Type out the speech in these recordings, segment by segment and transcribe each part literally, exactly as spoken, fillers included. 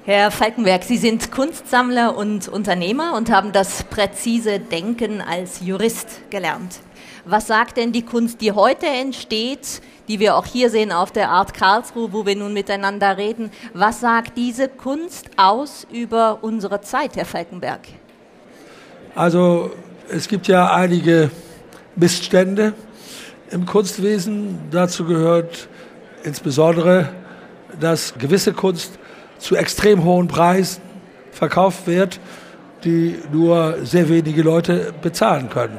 Herr Falkenberg, Sie sind Kunstsammler und Unternehmer und haben das präzise Denken als Jurist gelernt. Was sagt denn die Kunst, die heute entsteht, die wir auch hier sehen auf der Art Karlsruhe, wo wir nun miteinander reden, was sagt diese Kunst aus über unsere Zeit, Herr Falkenberg? Also es gibt ja einige Missstände im Kunstwesen. Dazu gehört insbesondere, dass gewisse Kunst zu extrem hohen Preisen verkauft wird, die nur sehr wenige Leute bezahlen können.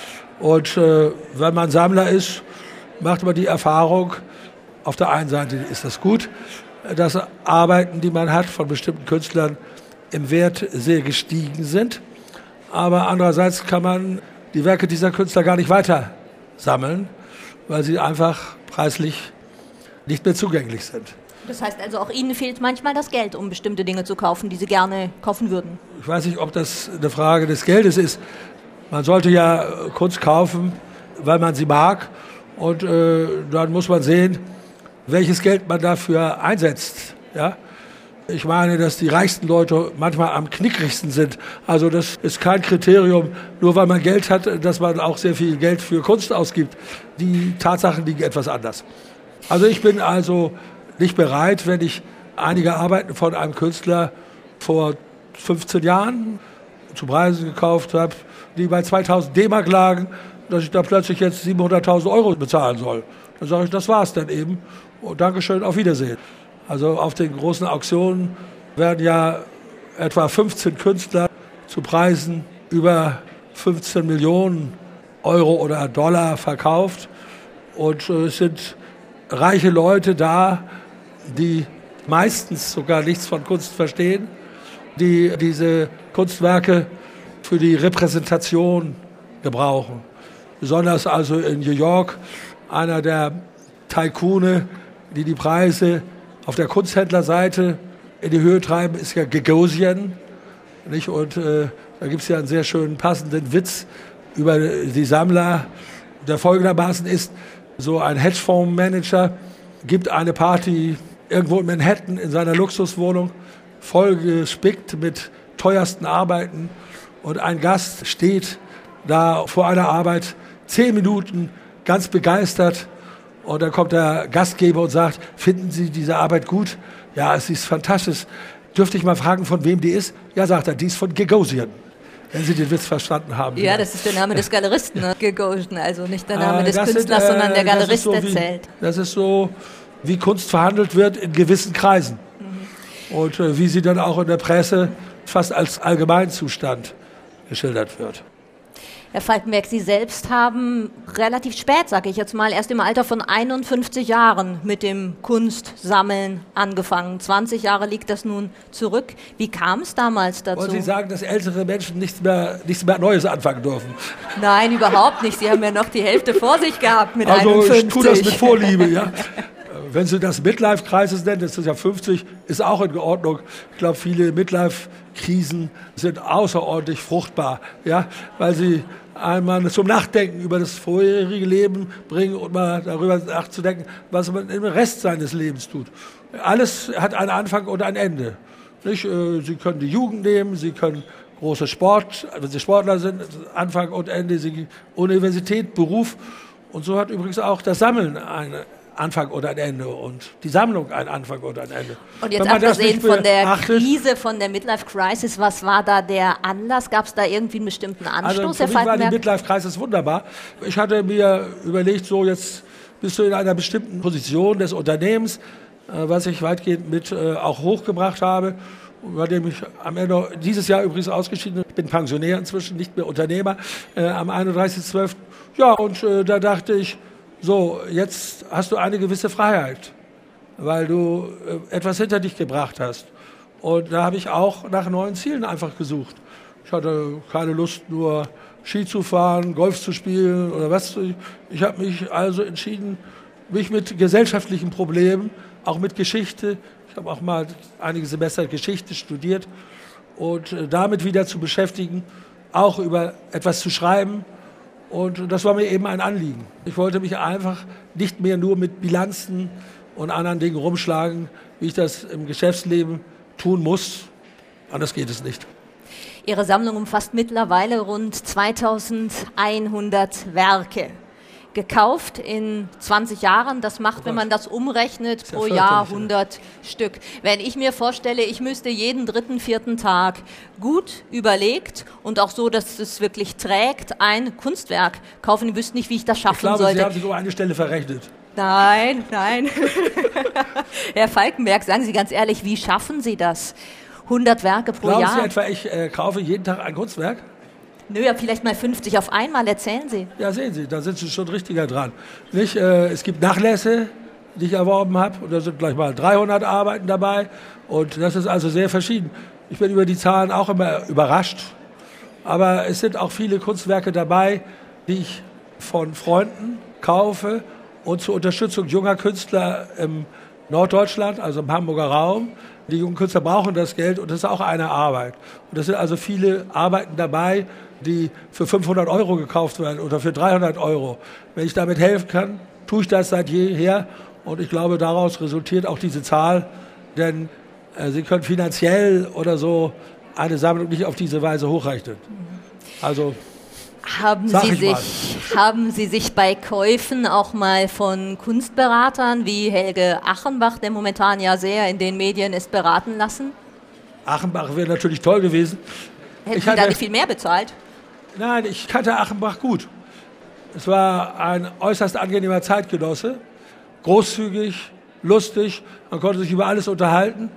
Und äh, wenn man Sammler ist, macht man die Erfahrung, auf der einen Seite ist das gut, dass Arbeiten, die man hat von bestimmten Künstlern, im Wert sehr gestiegen sind. Aber andererseits kann man die Werke dieser Künstler gar nicht weiter sammeln, weil sie einfach preislich nicht mehr zugänglich sind. Das heißt also, auch Ihnen fehlt manchmal das Geld, um bestimmte Dinge zu kaufen, die Sie gerne kaufen würden? Ich weiß nicht, ob das eine Frage des Geldes ist. Man sollte ja Kunst kaufen, weil man sie mag. Und äh, dann muss man sehen, welches Geld man dafür einsetzt. Ja? Ich meine, dass die reichsten Leute manchmal am knickrigsten sind. Also das ist kein Kriterium, nur weil man Geld hat, dass man auch sehr viel Geld für Kunst ausgibt. Die Tatsachen liegen etwas anders. Also ich bin also nicht bereit, wenn ich einige Arbeiten von einem Künstler vor fünfzehn Jahren zu Preisen gekauft habe, die bei zweitausend D-Mark lagen, dass ich da plötzlich jetzt siebenhunderttausend Euro bezahlen soll. Dann sage ich, das war's dann eben. Und Dankeschön, auf Wiedersehen. Also auf den großen Auktionen werden ja etwa fünfzehn Künstler zu Preisen über fünfzehn Millionen Euro oder Dollar verkauft. Und äh, es sind reiche Leute da, die meistens sogar nichts von Kunst verstehen, die diese Kunstwerke für die Repräsentation gebrauchen. Besonders also in New York, einer der Tycoone, die die Preise auf der Kunsthändlerseite in die Höhe treiben, ist ja Gagosian. Nicht? Und äh, da gibt es ja einen sehr schönen passenden Witz über die Sammler, der folgendermaßen ist: So ein Hedgefondsmanager gibt eine Party irgendwo in Manhattan in seiner Luxuswohnung, vollgespickt mit teuersten Arbeiten, und ein Gast steht da vor einer Arbeit zehn Minuten ganz begeistert, und dann kommt der Gastgeber und sagt: Finden Sie diese Arbeit gut? Ja, es ist fantastisch. Dürfte ich mal fragen, von wem die ist? Ja, sagt er, die ist von Gagosian. Wenn Sie den Witz verstanden haben. Ja, das ist der Name des Galeristen, ne? Gagosian, also nicht der Name äh, des Künstlers, sind, äh, sondern der Galerist so erzählt. Wie, das ist so, wie Kunst verhandelt wird in gewissen Kreisen. Mhm. Und äh, wie sie dann auch in der Presse fast als Allgemeinzustand geschildert wird. Herr Falkenberg, Sie selbst haben relativ spät, sage ich jetzt mal, erst im Alter von einundfünfzig Jahren mit dem Kunstsammeln angefangen. zwanzig Jahre liegt das nun zurück. Wie kam es damals dazu? Wollen Sie sagen, dass ältere Menschen nichts mehr, nichts mehr Neues anfangen dürfen? Nein, überhaupt nicht. Sie haben ja noch die Hälfte vor sich gehabt mit also einundfünfzig. Also ich tue das mit Vorliebe, ja. Wenn Sie das Midlife-Crisis nennen, das ist ja fünfzig, ist auch in Ordnung. Ich glaube, viele Midlife-Krisen sind außerordentlich fruchtbar, ja, weil sie einmal zum Nachdenken über das vorherige Leben bringen und mal darüber nachzudenken, was man im Rest seines Lebens tut. Alles hat einen Anfang und ein Ende. Nicht? Sie können die Jugend nehmen, Sie können große Sport, wenn Sie Sportler sind, Anfang und Ende, Sie Universität, Beruf. Und so hat übrigens auch das Sammeln eine Anfang oder ein Ende und die Sammlung ein Anfang oder ein Ende. Und jetzt abgesehen von der Krise, von der Midlife-Crisis, was war da der Anlass? Gab es da irgendwie einen bestimmten Anstoß? Also für mich war die Midlife-Crisis wunderbar. Ich hatte mir überlegt, so jetzt bist du in einer bestimmten Position des Unternehmens, was ich weitgehend mit auch hochgebracht habe, bei dem ich am Ende dieses Jahr übrigens ausgeschieden bin. Ich bin Pensionär inzwischen, nicht mehr Unternehmer, am einunddreißigsten zwölften Ja, und da dachte ich, so, jetzt hast du eine gewisse Freiheit, weil du äh, etwas hinter dich gebracht hast. Und da habe ich auch nach neuen Zielen einfach gesucht. Ich hatte keine Lust, nur Ski zu fahren, Golf zu spielen oder was. Ich habe mich also entschieden, mich mit gesellschaftlichen Problemen, auch mit Geschichte, ich habe auch mal einige Semester Geschichte studiert, und äh, damit wieder zu beschäftigen, auch über etwas zu schreiben. Und das war mir eben ein Anliegen. Ich wollte mich einfach nicht mehr nur mit Bilanzen und anderen Dingen rumschlagen, wie ich das im Geschäftsleben tun muss. Anders geht es nicht. Ihre Sammlung umfasst mittlerweile rund zweitausendeinhundert Werke. Gekauft in zwanzig Jahren, das macht, wenn man das umrechnet, pro Jahr hundert Stück. Wenn ich mir vorstelle, ich müsste jeden dritten, vierten Tag gut überlegt und auch so, dass es wirklich trägt, ein Kunstwerk kaufen. Ich wüsste nicht, wie ich das schaffen ich glaube, sollte. Sie haben sich um eine Stelle verrechnet. Nein, nein. Herr Falkenberg, sagen Sie ganz ehrlich, wie schaffen Sie das? hundert Werke pro Glauben Jahr? Sie etwa, ich äh, kaufe jeden Tag ein Kunstwerk? Nö, ja, vielleicht mal fünfzig auf einmal, erzählen Sie. Ja, sehen Sie, da sind Sie schon richtiger dran. Nicht? Äh, es gibt Nachlässe, die ich erworben habe, und da sind gleich mal dreihundert Arbeiten dabei. Und das ist also sehr verschieden. Ich bin über die Zahlen auch immer überrascht. Aber es sind auch viele Kunstwerke dabei, die ich von Freunden kaufe und zur Unterstützung junger Künstler im Norddeutschland, also im Hamburger Raum. Die jungen Künstler brauchen das Geld und das ist auch eine Arbeit. Und es sind also viele Arbeiten dabei, die für fünfhundert Euro gekauft werden oder für dreihundert Euro. Wenn ich damit helfen kann, tue ich das seit jeher. Und ich glaube, daraus resultiert auch diese Zahl. Denn äh, Sie können finanziell oder so eine Sammlung nicht auf diese Weise hochrechnen. Also Haben Sie, sich, haben Sie sich bei Käufen auch mal von Kunstberatern wie Helge Achenbach, der momentan ja sehr in den Medien ist, beraten lassen? Achenbach wäre natürlich toll gewesen. Hätten ich Sie hatte, da nicht viel mehr bezahlt? Nein, ich kannte Achenbach gut. Es war ein äußerst angenehmer Zeitgenosse, großzügig, lustig, man konnte sich über alles unterhalten.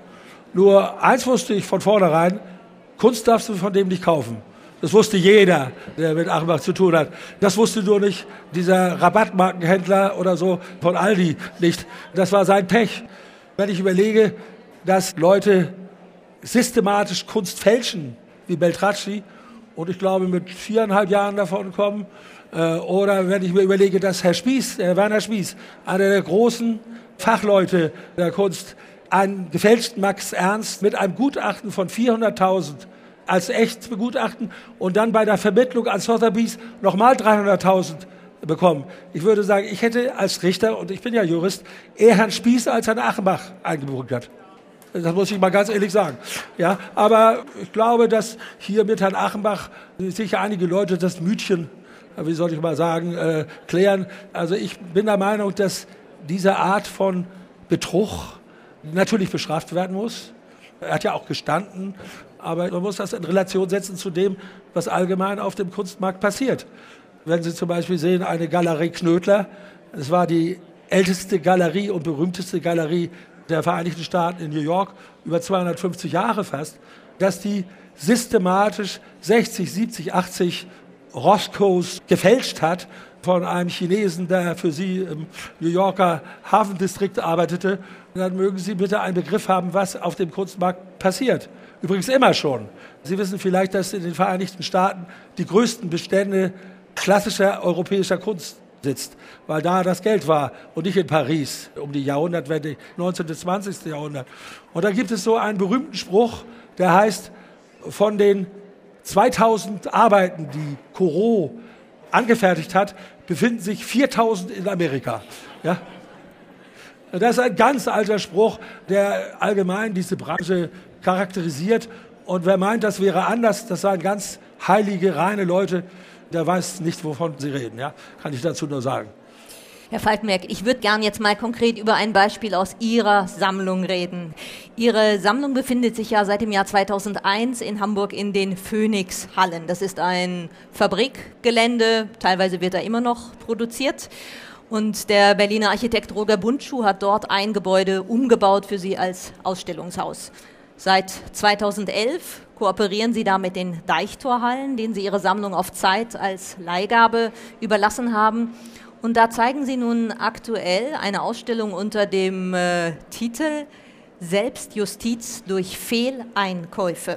Nur eins wusste ich von vornherein, Kunst darfst du von dem nicht kaufen. Das wusste jeder, der mit Achenbach zu tun hat. Das wusste nur nicht dieser Rabattmarkenhändler oder so von Aldi nicht. Das war sein Pech. Wenn ich überlege, dass Leute systematisch Kunst fälschen, wie Beltracci, und ich glaube mit viereinhalb Jahren davon kommen, äh, oder wenn ich mir überlege, dass Herr Spieß, äh, Werner Spieß, einer der großen Fachleute der Kunst, einen gefälschten Max Ernst mit einem Gutachten von vierhunderttausend als echt begutachten und dann bei der Vermittlung an Sotheby's nochmal dreihunderttausend bekommen. Ich würde sagen, ich hätte als Richter, und ich bin ja Jurist, eher Herrn Spieß als Herrn Achenbach eingebunkert. Das muss ich mal ganz ehrlich sagen. Ja, aber ich glaube, dass hier mit Herrn Achenbach sicher einige Leute das Mütchen, wie soll ich mal sagen, äh, klären. Also ich bin der Meinung, dass diese Art von Betrug natürlich bestraft werden muss. Er hat ja auch gestanden, aber man muss das in Relation setzen zu dem, was allgemein auf dem Kunstmarkt passiert. Wenn Sie zum Beispiel sehen, eine Galerie Knödler, es war die älteste Galerie und berühmteste Galerie der Vereinigten Staaten in New York, über zweihundertfünfzig Jahre fast, dass die systematisch sechzig, siebzig, achtzig Roscoes gefälscht hat von einem Chinesen, der für sie im New Yorker Hafendistrikt arbeitete. Dann mögen Sie bitte einen Begriff haben, was auf dem Kunstmarkt passiert. Übrigens immer schon. Sie wissen vielleicht, dass in den Vereinigten Staaten die größten Bestände klassischer europäischer Kunst sitzt, weil da das Geld war und nicht in Paris um die Jahrhundertwende, neunzehnten. zwanzigsten. Jahrhundert. Und da gibt es so einen berühmten Spruch, der heißt, von den zweitausend Arbeiten, die Corot angefertigt hat, befinden sich viertausend in Amerika. Ja? Das ist ein ganz alter Spruch, der allgemein diese Branche charakterisiert. Und wer meint, das wäre anders, das seien ganz heilige, reine Leute, der weiß nicht, wovon sie reden. Ja? Kann ich dazu nur sagen. Herr Falkenberg, ich würde gern jetzt mal konkret über ein Beispiel aus Ihrer Sammlung reden. Ihre Sammlung befindet sich ja seit dem Jahr zweitausendeins in Hamburg in den Phoenix-Hallen. Das ist ein Fabrikgelände, teilweise wird da immer noch produziert. Und der Berliner Architekt Roger Bundschuh hat dort ein Gebäude umgebaut für Sie als Ausstellungshaus. Seit zweitausendelf kooperieren Sie da mit den Deichtorhallen, denen Sie Ihre Sammlung auf Zeit als Leihgabe überlassen haben. Und da zeigen Sie nun aktuell eine Ausstellung unter dem äh, Titel Selbstjustiz durch Fehleinkäufe.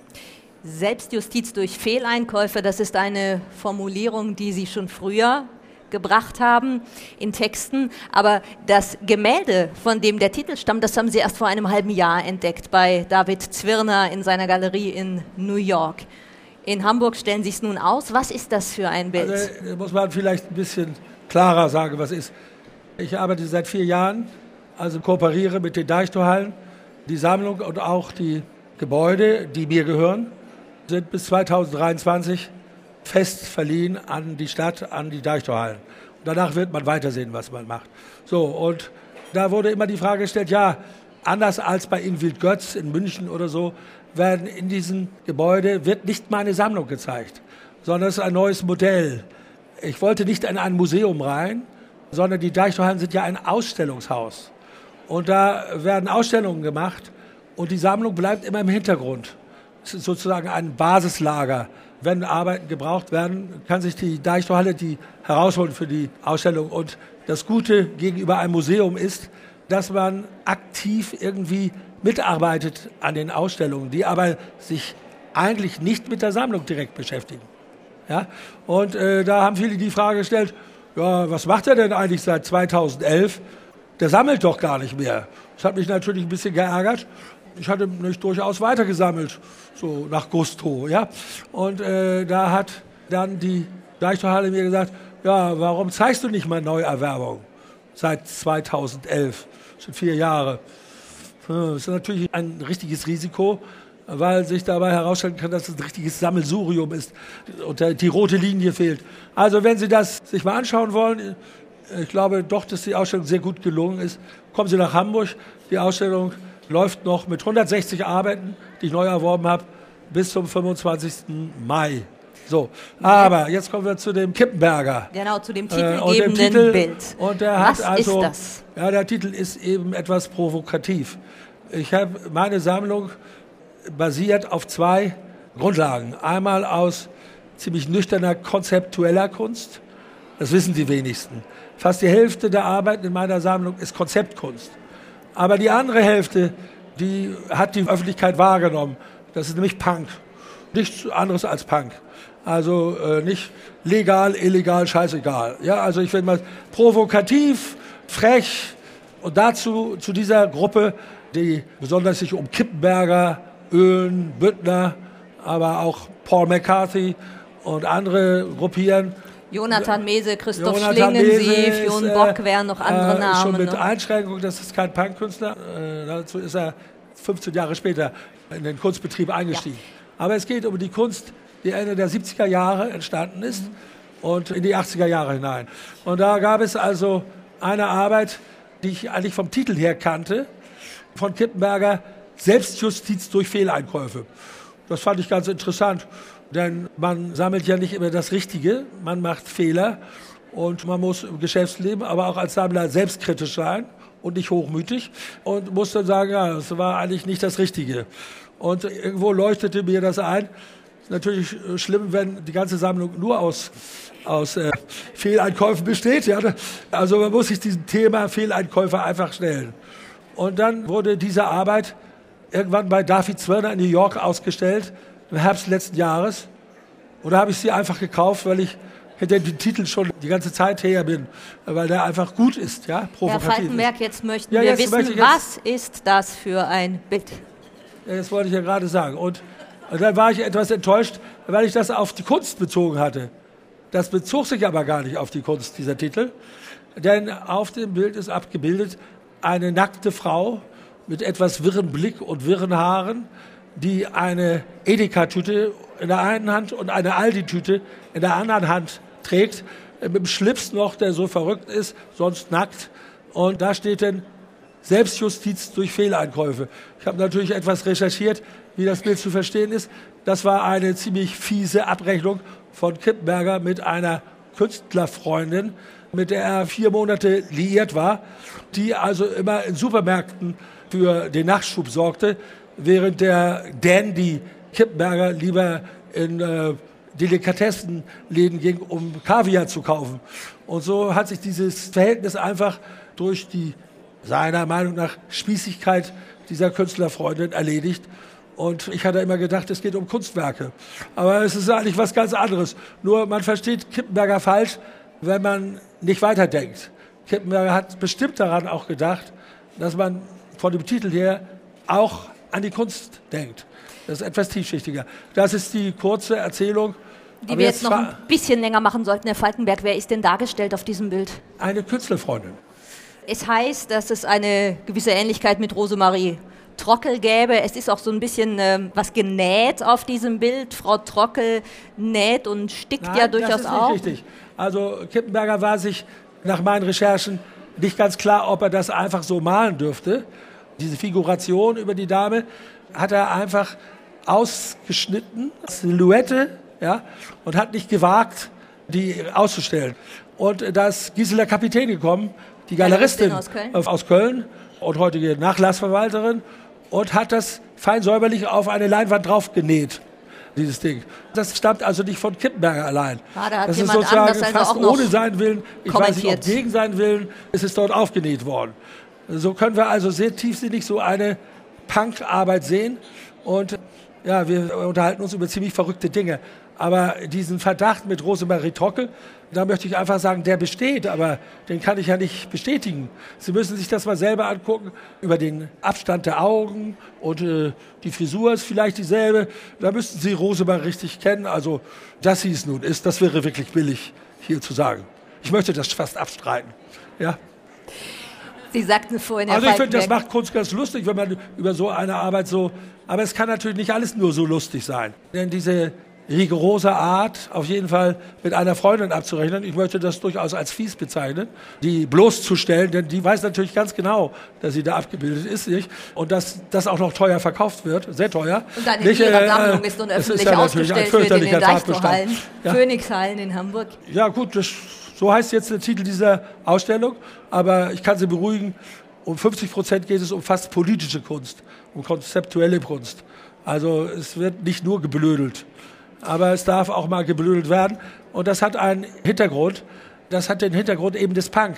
Selbstjustiz durch Fehleinkäufe, das ist eine Formulierung, die Sie schon früher gebracht haben in Texten, aber das Gemälde, von dem der Titel stammt, das haben Sie erst vor einem halben Jahr entdeckt bei David Zwirner in seiner Galerie in New York. In Hamburg stellen Sie es nun aus. Was ist das für ein Bild? Also, muss man vielleicht ein bisschen klarer sagen, was ist. Ich arbeite seit vier Jahren, also kooperiere mit den Deichtorhallen. Die Sammlung und auch die Gebäude, die mir gehören, sind bis zweitausenddreiundzwanzig fest verliehen an die Stadt, an die Deichtorhallen. Und danach wird man weitersehen, was man macht. So, und da wurde immer die Frage gestellt, ja, anders als bei Ingwild Götz in München oder so, werden in diesem Gebäude, wird nicht meine Sammlung gezeigt, sondern es ist ein neues Modell. Ich wollte nicht in ein Museum rein, sondern die Deichtorhallen sind ja ein Ausstellungshaus. Und da werden Ausstellungen gemacht und die Sammlung bleibt immer im Hintergrund. Es ist sozusagen ein Basislager. Wenn Arbeiten gebraucht werden, kann sich die Deichtorhalle die herausholen für die Ausstellung. Und das Gute gegenüber einem Museum ist, dass man aktiv irgendwie mitarbeitet an den Ausstellungen, die aber sich eigentlich nicht mit der Sammlung direkt beschäftigen. Ja? Und äh, da haben viele die Frage gestellt, ja, was macht er denn eigentlich seit zweitausendelf? Der sammelt doch gar nicht mehr. Das hat mich natürlich ein bisschen geärgert. Ich hatte mich durchaus weitergesammelt, so nach Gusto. Ja? Und äh, da hat dann die Deichtorhalle mir gesagt, ja, warum zeigst du nicht mal Neuerwerbung seit zweitausendelf? Das sind vier Jahre. Das ist natürlich ein richtiges Risiko, weil sich dabei herausstellen kann, dass es ein richtiges Sammelsurium ist und die rote Linie fehlt. Also wenn Sie das sich mal anschauen wollen, ich glaube doch, dass die Ausstellung sehr gut gelungen ist. Kommen Sie nach Hamburg. Die Ausstellung läuft noch mit hundertsechzig Arbeiten, die ich neu erworben habe, bis zum fünfundzwanzigsten Mai. So, aber jetzt kommen wir zu dem Kippenberger. Genau, zu dem titelgebenden titelgebenden äh, und dem Titel, Bild. Und der Was hat also, ist das? Ja, der Titel ist eben etwas provokativ. Ich habe meine Sammlung basiert auf zwei Grundlagen. Einmal aus ziemlich nüchterner konzeptueller Kunst. Das wissen die wenigsten. Fast die Hälfte der Arbeiten in meiner Sammlung ist Konzeptkunst. Aber die andere Hälfte, die hat die Öffentlichkeit wahrgenommen. Das ist nämlich Punk. Nichts anderes als Punk. Also äh, nicht legal, illegal, scheißegal. Ja, also ich finde mal provokativ, frech und dazu zu dieser Gruppe, die besonders sich um Kippenberger, Oehlen, Büttner, aber auch Paul McCarthy und andere gruppieren. Jonathan Mese, Christoph Jonathan Schlingensief, Mese Jon ist, Bock wären noch andere äh, Namen. Schon mit ne? Einschränkung, das ist kein Punkkünstler. Äh, dazu ist er fünfzehn Jahre später in den Kunstbetrieb eingestiegen. Ja. Aber es geht um die Kunst, die Ende der siebziger Jahre entstanden ist mhm. und in die achtziger Jahre hinein. Und da gab es also eine Arbeit, die ich eigentlich vom Titel her kannte, von Kippenberger, Selbstjustiz durch Fehleinkäufe. Das fand ich ganz interessant, denn man sammelt ja nicht immer das Richtige, man macht Fehler und man muss im Geschäftsleben, aber auch als Sammler selbstkritisch sein und nicht hochmütig und muss dann sagen, ja, das war eigentlich nicht das Richtige. Und irgendwo leuchtete mir das ein. Ist natürlich schlimm, wenn die ganze Sammlung nur aus, aus äh, Fehleinkäufen besteht. Ja? Also man muss sich diesem Thema Fehleinkäufe einfach stellen. Und dann wurde diese Arbeit irgendwann bei David Zwirner in New York ausgestellt, im Herbst letzten Jahres. Und da habe ich sie einfach gekauft, weil ich hinter den Titel schon die ganze Zeit her bin, weil der einfach gut ist, ja, provokativ. Herr Falkenberg, jetzt möchten ja, wir jetzt wissen, möchte jetzt, was ist das für ein Bild? Ja, das wollte ich ja gerade sagen. Und, und dann war ich etwas enttäuscht, weil ich das auf die Kunst bezogen hatte. Das bezog sich aber gar nicht auf die Kunst, dieser Titel. Denn auf dem Bild ist abgebildet eine nackte Frau mit etwas wirren Blick und wirren Haaren, die eine Edeka-Tüte in der einen Hand und eine Aldi-Tüte in der anderen Hand trägt, mit dem Schlips noch, der so verrückt ist, sonst nackt. Und da steht dann Selbstjustiz durch Fehleinkäufe. Ich habe natürlich etwas recherchiert, wie das Bild zu verstehen ist. Das war eine ziemlich fiese Abrechnung von Kippenberger mit einer Künstlerfreundin, mit der er vier Monate liiert war, die also immer in Supermärkten für den Nachschub sorgte, während der Dandy Kippenberger lieber in äh, Delikatessenläden ging, um Kaviar zu kaufen. Und so hat sich dieses Verhältnis einfach durch die, seiner Meinung nach, Spießigkeit dieser Künstlerfreundin erledigt. Und ich hatte immer gedacht, es geht um Kunstwerke. Aber es ist eigentlich was ganz anderes. Nur man versteht Kippenberger falsch, wenn man nicht weiterdenkt. Kippenberger hat bestimmt daran auch gedacht, dass man von dem Titel her auch an die Kunst denkt. Das ist etwas tiefschichtiger. Das ist die kurze Erzählung. Die wir jetzt noch ein bisschen länger machen sollten, Herr Falkenberg. Wer ist denn dargestellt auf diesem Bild? Eine Künstlerfreundin. Es heißt, dass es eine gewisse Ähnlichkeit mit Rosemarie Trockel gäbe. Es ist auch so ein bisschen äh, was genäht auf diesem Bild. Frau Trockel näht und stickt Nein, ja durchaus das ist nicht auch. Richtig. Also Kippenberger war sich nach meinen Recherchen nicht ganz klar, ob er das einfach so malen dürfte. Diese Figuration über die Dame hat er einfach ausgeschnitten, Silhouette, ja, und hat nicht gewagt, die auszustellen. Und da ist Gisela Kapitän gekommen, die Galeristin aus Köln. aus Köln und heutige Nachlassverwalterin, und hat das fein säuberlich auf eine Leinwand draufgenäht, dieses Ding. Das stammt also nicht von Kippenberger allein. Ah, da hat das ist jemand sozusagen anders also fast auch noch ohne seinen Willen, ich weiß nicht, ob gegen seinen Willen, ist es dort aufgenäht worden. So können wir also sehr tiefsinnig so eine Punk-Arbeit sehen. Und ja, wir unterhalten uns über ziemlich verrückte Dinge. Aber diesen Verdacht mit Rosemarie Trockel, da möchte ich einfach sagen, der besteht, aber den kann ich ja nicht bestätigen. Sie müssen sich das mal selber angucken, über den Abstand der Augen, und äh, die Frisur ist vielleicht dieselbe. Da müssten Sie Rosemarie richtig kennen. Also, dass sie es nun ist, das wäre wirklich billig, hier zu sagen. Ich möchte das fast abstreiten. Ja. Sie sagten vorhin, Herr Also ich finde, das Falkenberg, macht Kunst ganz lustig, wenn man über so eine Arbeit so... Aber es kann natürlich nicht alles nur so lustig sein. Denn diese rigorose Art, auf jeden Fall mit einer Freundin abzurechnen, ich möchte das durchaus als fies bezeichnen, die bloßzustellen, denn die weiß natürlich ganz genau, dass sie da abgebildet ist, nicht? Und dass das auch noch teuer verkauft wird, sehr teuer. und dann in nicht, Ihrer äh, Sammlung ist und öffentlich ist ja ausgestellt wird in den Deichtorhallen, ja. Phoenixhallen in Hamburg. Ja gut, das, so heißt jetzt der Titel dieser Ausstellung, aber ich kann Sie beruhigen, um fünfzig Prozent geht es um fast politische Kunst, um konzeptuelle Kunst. Also es wird nicht nur geblödelt, aber es darf auch mal geblödelt werden. Und das hat einen Hintergrund, das hat den Hintergrund eben des Punk.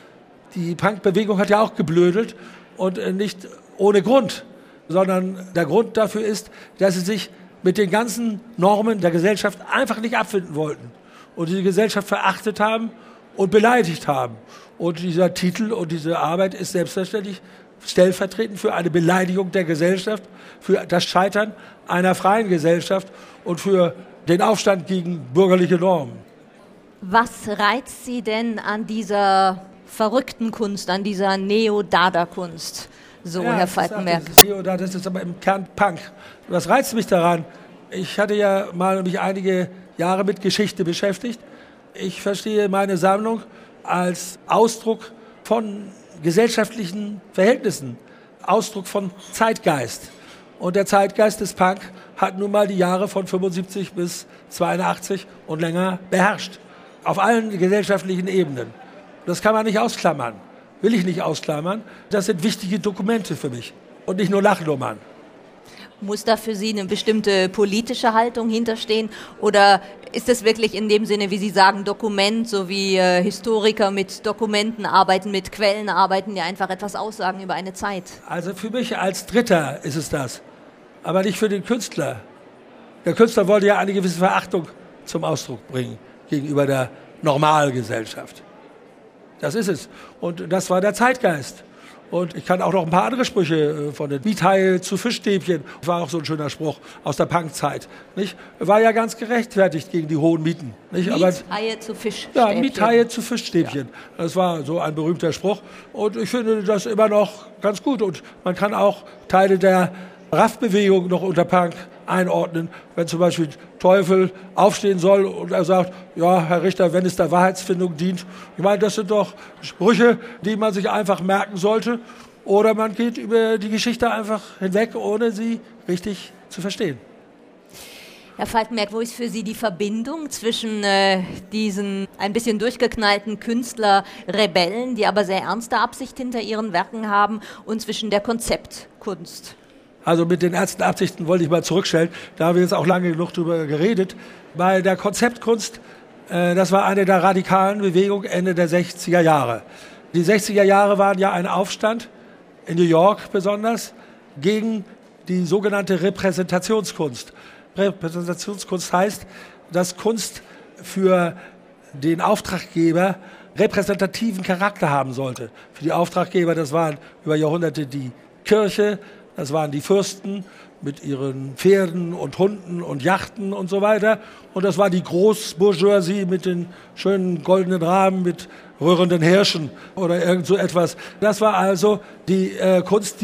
Die Punk-Bewegung hat ja auch geblödelt, und nicht ohne Grund, sondern der Grund dafür ist, dass sie sich mit den ganzen Normen der Gesellschaft einfach nicht abfinden wollten und die Gesellschaft verachtet haben und beleidigt haben. Und dieser Titel und diese Arbeit ist selbstverständlich stellvertretend für eine Beleidigung der Gesellschaft, für das Scheitern einer freien Gesellschaft und für den Aufstand gegen bürgerliche Normen. Was reizt Sie denn an dieser verrückten Kunst, an dieser Neo-Dada-Kunst, so, ja, Herr Falkenberg? Das ist Neo-Dada, das ist aber im Kern Punk. Was reizt mich daran? Ich hatte ja mal mich einige Jahre mit Geschichte beschäftigt. Ich verstehe meine Sammlung als Ausdruck von gesellschaftlichen Verhältnissen, Ausdruck von Zeitgeist. Und der Zeitgeist des Punk hat nun mal die Jahre von fünfundsiebzig bis zweiundachtzig und länger beherrscht. Auf allen gesellschaftlichen Ebenen. Das kann man nicht ausklammern. Will ich nicht ausklammern. Das sind wichtige Dokumente für mich. Und nicht nur Lachnummern. Muss da für Sie eine bestimmte politische Haltung hinterstehen? Oder ist es wirklich in dem Sinne, wie Sie sagen, Dokument, so wie äh, Historiker mit Dokumenten arbeiten, mit Quellen arbeiten, die einfach etwas aussagen über eine Zeit? Also für mich als Dritter ist es das. Aber nicht für den Künstler. Der Künstler wollte ja eine gewisse Verachtung zum Ausdruck bringen gegenüber der Normalgesellschaft. Das ist es. Und das war der Zeitgeist. Und ich kann auch noch ein paar andere Sprüche von den Miethaie zu Fischstäbchen. Das war auch so ein schöner Spruch aus der Punkzeit. Nicht? War ja ganz gerechtfertigt gegen die hohen Mieten. Nicht? Miethaie zu Fischstäbchen. Ja, Miethaie zu Fischstäbchen. Ja. Das war so ein berühmter Spruch. Und ich finde das immer noch ganz gut. Und man kann auch Teile der Raff-Bewegung noch unter Punk einordnen, wenn zum Beispiel Teufel aufstehen soll und er sagt, ja, Herr Richter, wenn es der Wahrheitsfindung dient. Ich meine, das sind doch Sprüche, die man sich einfach merken sollte. Oder man geht über die Geschichte einfach hinweg, ohne sie richtig zu verstehen. Herr Falkenberg, wo ist für Sie die Verbindung zwischen äh, diesen ein bisschen durchgeknallten Künstler-Rebellen, die aber sehr ernste Absicht hinter ihren Werken haben, und zwischen der Konzeptkunst? Also mit den ernsten Absichten wollte ich mal zurückstellen. Da haben wir jetzt auch lange genug drüber geredet. Bei der Konzeptkunst, äh, das war eine der radikalen Bewegungen Ende der sechziger Jahre. Die sechziger Jahre waren ja ein Aufstand, in New York besonders, gegen die sogenannte Repräsentationskunst. Repräsentationskunst heißt, dass Kunst für den Auftraggeber repräsentativen Charakter haben sollte. Für die Auftraggeber, das waren über Jahrhunderte die Kirche, das waren die Fürsten mit ihren Pferden und Hunden und Yachten und so weiter. Und das war die Großbourgeoisie mit den schönen goldenen Rahmen mit rührenden Hirschen oder irgend so etwas. Das war also die äh, Kunst, die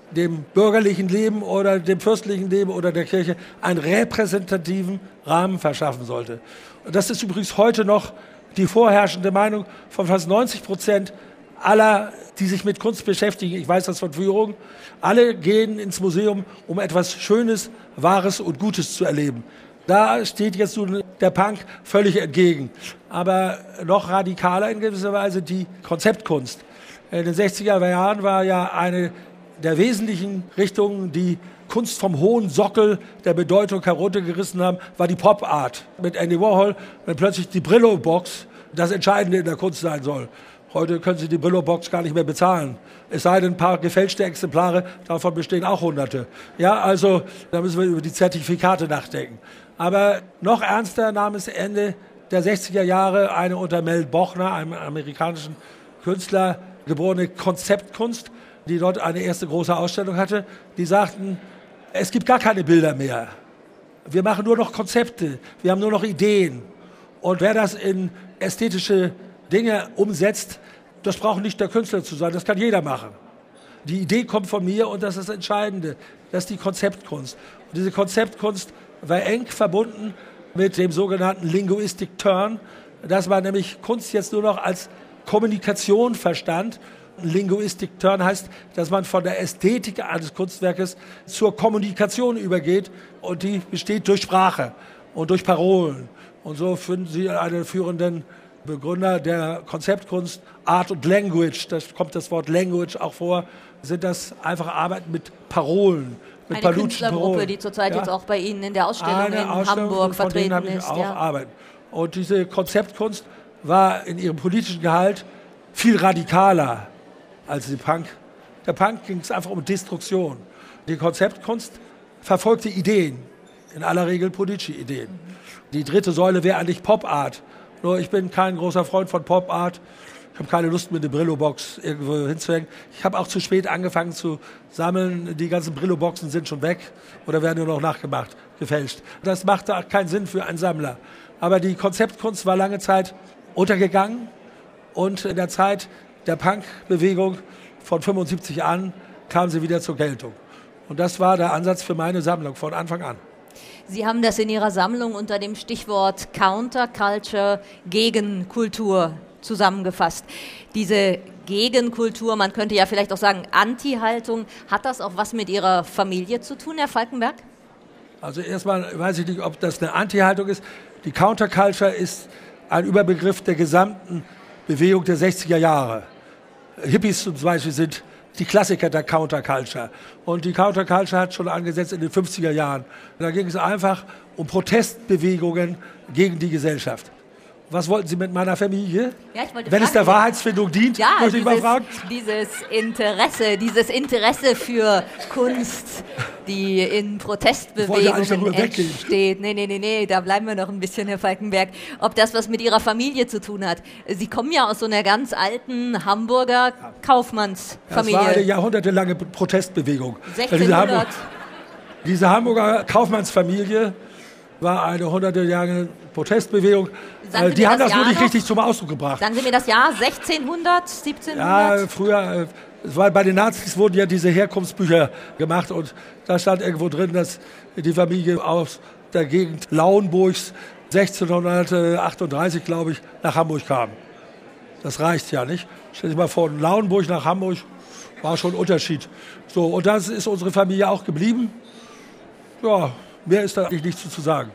dem bürgerlichen Leben oder dem fürstlichen Leben oder der Kirche einen repräsentativen Rahmen verschaffen sollte. Und das ist übrigens heute noch die vorherrschende Meinung von fast neunzig Prozent aller, die sich mit Kunst beschäftigen. Ich weiß das von Führungen. Alle gehen ins Museum, um etwas Schönes, Wahres und Gutes zu erleben. Da steht jetzt nun der Punk völlig entgegen. Aber noch radikaler in gewisser Weise die Konzeptkunst. In den sechziger Jahren war ja eine der wesentlichen Richtungen, die Kunst vom hohen Sockel der Bedeutung heruntergerissen haben, war die Pop-Art. Mit Andy Warhol, wenn plötzlich die Brillo-Box das Entscheidende in der Kunst sein soll. Heute können Sie die Brillo-Box gar nicht mehr bezahlen. Es sei denn, ein paar gefälschte Exemplare, davon bestehen auch Hunderte. Ja, also da müssen wir über die Zertifikate nachdenken. Aber noch ernster nahm es Ende der sechziger Jahre eine unter Mel Bochner, einem amerikanischen Künstler, geborene Konzeptkunst, die dort eine erste große Ausstellung hatte. Die sagten, es gibt gar keine Bilder mehr. Wir machen nur noch Konzepte, wir haben nur noch Ideen. Und wer das in ästhetische Dinge umsetzt, das braucht nicht der Künstler zu sein, das kann jeder machen. Die Idee kommt von mir und das ist das Entscheidende, das ist die Konzeptkunst. Und diese Konzeptkunst war eng verbunden mit dem sogenannten Linguistic Turn, dass man nämlich Kunst jetzt nur noch als Kommunikation verstand. Linguistic Turn heißt, dass man von der Ästhetik eines Kunstwerkes zur Kommunikation übergeht und die besteht durch Sprache und durch Parolen. Und so finden Sie einen führenden Begründer der Konzeptkunst, Art und Language, da kommt das Wort Language auch vor, sind das einfach Arbeiten mit Parolen, mit eine Künstlergruppe, Parolen. Die zurzeit ja. jetzt auch bei Ihnen in der Ausstellung eine in Ausstellung, Hamburg von vertreten denen habe ich ist. auch Ja. Arbeiten. Und diese Konzeptkunst war in ihrem politischen Gehalt viel radikaler als die Punk. Der Punk ging es einfach um Destruktion. Die Konzeptkunst verfolgte Ideen, in aller Regel politische Ideen. Mhm. Die dritte Säule wäre eigentlich Pop-Art. Nur ich bin kein großer Freund von Pop-Art. Ich habe keine Lust, mir eine Brillo-Box irgendwo hinzuhängen. Ich habe auch zu spät angefangen zu sammeln. Die ganzen Brillo-Boxen sind schon weg oder werden nur noch nachgemacht, gefälscht. Das machte auch keinen Sinn für einen Sammler. Aber die Konzeptkunst war lange Zeit untergegangen. Und in der Zeit der Punk-Bewegung von fünfundsiebzig an kam sie wieder zur Geltung. Und das war der Ansatz für meine Sammlung von Anfang an. Sie haben das in Ihrer Sammlung unter dem Stichwort Counterculture, Gegenkultur zusammengefasst. Diese Gegenkultur, man könnte ja vielleicht auch sagen Anti-Haltung, hat das auch was mit Ihrer Familie zu tun, Herr Falkenberg? Also erstmal weiß ich nicht, ob das eine Anti-Haltung ist. Die Counterculture ist ein Überbegriff der gesamten Bewegung der sechziger Jahre. Hippies zum Beispiel sind die Klassiker der Counterculture. Und die Counterculture hat schon angesetzt in den fünfziger Jahren. Da ging es einfach um Protestbewegungen gegen die Gesellschaft. Was wollten Sie mit meiner Familie? Ja, ich wollte Wenn fragen, es der Wahrheitsfindung dient, ja, möchte ich dieses, mal fragen. Dieses Interesse, dieses Interesse für Kunst, die in Protestbewegungen entsteht. Nee, nee, nee, nee, da bleiben wir noch ein bisschen, Herr Falkenberg. Ob das was mit Ihrer Familie zu tun hat? Sie kommen ja aus so einer ganz alten Hamburger Kaufmannsfamilie. Ja, das war eine jahrhundertelange Protestbewegung. sechzehnhundert Diese, Hamburg, diese Hamburger Kaufmannsfamilie war eine hundertelange Protestbewegung. Sagen die haben das, das nur nicht noch richtig zum Ausdruck gebracht. Sagen Sie mir das Jahr sechzehnhundert, siebzehnhundert? Ja, früher, weil bei den Nazis wurden ja diese Herkunftsbücher gemacht und da stand irgendwo drin, dass die Familie aus der Gegend Lauenburgs sechzehnhundertachtunddreißig, glaube ich, nach Hamburg kam. Das reicht ja nicht. Stell dir mal vor, von Lauenburg nach Hamburg war schon ein Unterschied. So, und das ist unsere Familie auch geblieben. Ja, mehr ist da eigentlich nichts zu sagen.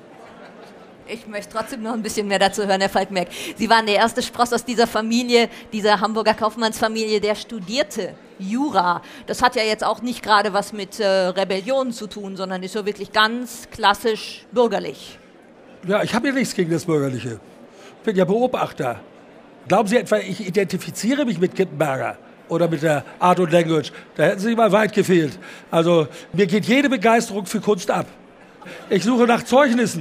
Ich möchte trotzdem noch ein bisschen mehr dazu hören, Herr Falkenberg. Sie waren der erste Spross aus dieser Familie, dieser Hamburger Kaufmannsfamilie, der studierte Jura. Das hat ja jetzt auch nicht gerade was mit äh, Rebellion zu tun, sondern ist so wirklich ganz klassisch bürgerlich. Ja, ich habe ja nichts gegen das Bürgerliche. Ich bin ja Beobachter. Glauben Sie etwa, ich identifiziere mich mit Kippenberger oder mit der Art und Language? Da hätten Sie mal weit gefehlt. Also mir geht jede Begeisterung für Kunst ab. Ich suche nach Zeugnissen.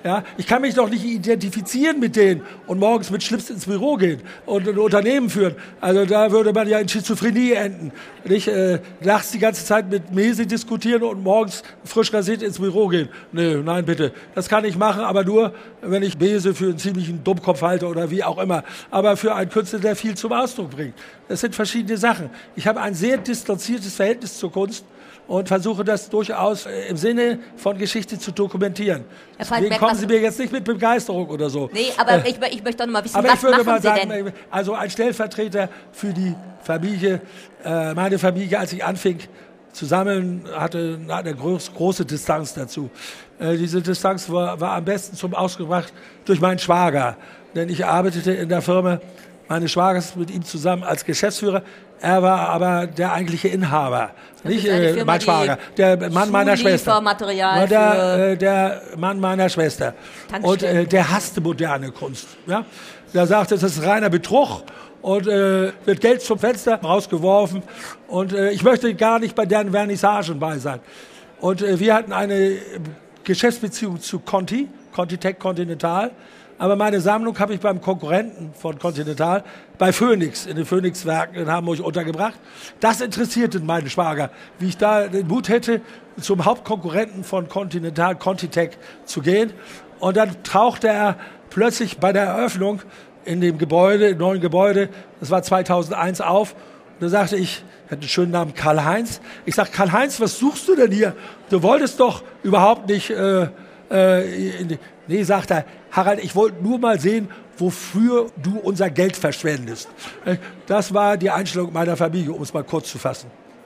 Ja, ich kann mich doch nicht identifizieren mit denen und morgens mit Schlips ins Büro gehen und ein Unternehmen führen. Also da würde man ja in Schizophrenie enden. Nicht äh, nachts die ganze Zeit mit Mesi diskutieren und morgens frisch rasiert ins Büro gehen. Nee, nein, bitte. Das kann ich machen, aber nur, wenn ich Mesi für einen ziemlichen Dummkopf halte oder wie auch immer. Aber für einen Künstler, der viel zum Ausdruck bringt. Das sind verschiedene Sachen. Ich habe ein sehr distanziertes Verhältnis zur Kunst und versuche das durchaus im Sinne von Geschichte zu dokumentieren. Deswegen kommen Sie mir jetzt nicht mit Begeisterung oder so. Nee, aber äh, ich, ich möchte doch noch mal wissen, aber was ich würde machen mal Sie sagen, denn? Also ein Stellvertreter für die Familie, äh, meine Familie, als ich anfing zu sammeln, hatte eine groß, große Distanz dazu. Äh, diese Distanz war, war am besten zum Ausdruck gebracht durch meinen Schwager, denn ich arbeitete in der Firma meines Schwagers mit ihm zusammen als Geschäftsführer. Er war aber der eigentliche Inhaber, das nicht äh, Firma, mein Schwager, der Mann meiner Schwester. Material der, äh, der Mann meiner Schwester. Und äh, der hasste moderne Kunst. Ja? Der sagte, das ist reiner Betrug und äh, wird Geld zum Fenster rausgeworfen. Und äh, ich möchte gar nicht bei deren Vernissagen bei sein. Und äh, wir hatten eine Geschäftsbeziehung zu Conti, Contitech Continental. Aber meine Sammlung habe ich beim Konkurrenten von Continental, bei Phoenix, in den Phoenix-Werken in Hamburg untergebracht. Das interessierte meinen Schwager, wie ich da den Mut hätte, zum Hauptkonkurrenten von Continental, Contitech, zu gehen. Und dann tauchte er plötzlich bei der Eröffnung in dem Gebäude, im neuen Gebäude, das war zweitausendeins, auf. Und da sagte ich, er hat einen schönen Namen, Karl-Heinz. Ich sage, Karl-Heinz, was suchst du denn hier? Du wolltest doch überhaupt nicht... Äh, äh, in, nee, sagt er, Harald, ich wollte nur mal sehen, wofür du unser Geld verschwendest. Das war die Einstellung meiner Familie, um es mal kurz zu fassen.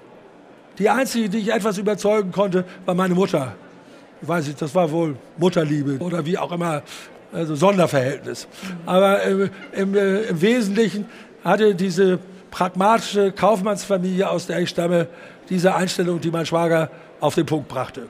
Die einzige, die ich etwas überzeugen konnte, war meine Mutter. Ich weiß nicht, das war wohl Mutterliebe oder wie auch immer, also Sonderverhältnis. Aber äh, im, äh, im Wesentlichen hatte diese pragmatische Kaufmannsfamilie, aus der ich stamme, diese Einstellung, die mein Schwager auf den Punkt brachte.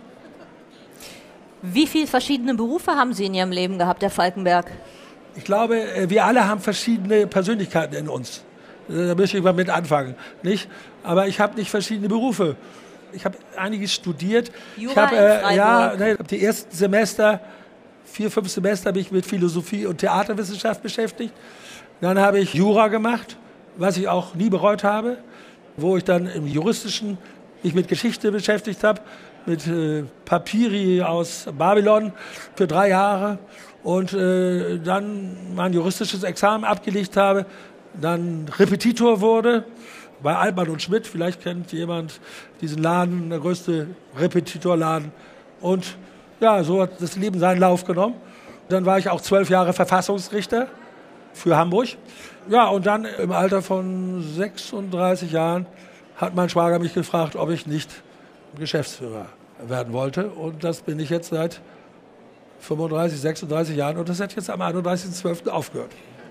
Wie viele verschiedene Berufe haben Sie in Ihrem Leben gehabt, Herr Falkenberg? Ich glaube, wir alle haben verschiedene Persönlichkeiten in uns. Da möchte ich mal mit anfangen, nicht? Aber ich habe nicht verschiedene Berufe. Ich habe einiges studiert. Jura ich habe äh, ja, ne, die ersten Semester, vier, fünf Semester, habe ich mit Philosophie und Theaterwissenschaft beschäftigt. Dann habe ich Jura gemacht, was ich auch nie bereut habe, wo ich dann im Juristischen mich mit Geschichte beschäftigt habe, mit äh, Papyri aus Babylon für drei Jahre und äh, dann mein juristisches Examen abgelegt habe, dann Repetitor wurde bei Altmann und Schmidt, vielleicht kennt jemand diesen Laden, der größte Repetitorladen, und ja, so hat das Leben seinen Lauf genommen. Dann war ich auch zwölf Jahre Verfassungsrichter für Hamburg. Ja, und dann im Alter von sechsunddreißig Jahren hat mein Schwager mich gefragt, ob ich nicht Geschäftsführer werden wollte. Und das bin ich jetzt seit fünfunddreißig, sechsunddreißig Jahren. Und das hat jetzt am einunddreißigsten zwölften aufgehört.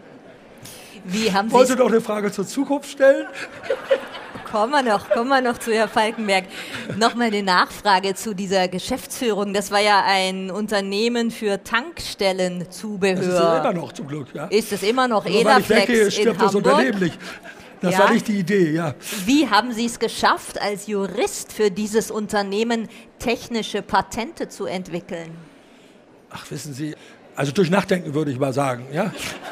Wie haben Sie Wollte noch eine Frage zur Zukunft stellen? Kommen wir noch, kommen wir noch zu Herrn Falkenberg. Nochmal eine Nachfrage zu dieser Geschäftsführung. Das war ja ein Unternehmen für Tankstellenzubehör. Das ist ja immer noch, zum Glück. Ja. Ist es immer noch? Nur weil ich weggehe, stirbt das Unternehmen nicht. Das ja. war nicht die Idee, ja. Wie haben Sie es geschafft, als Jurist für dieses Unternehmen technische Patente zu entwickeln? Ach, wissen Sie, also durch Nachdenken würde ich mal sagen, ja.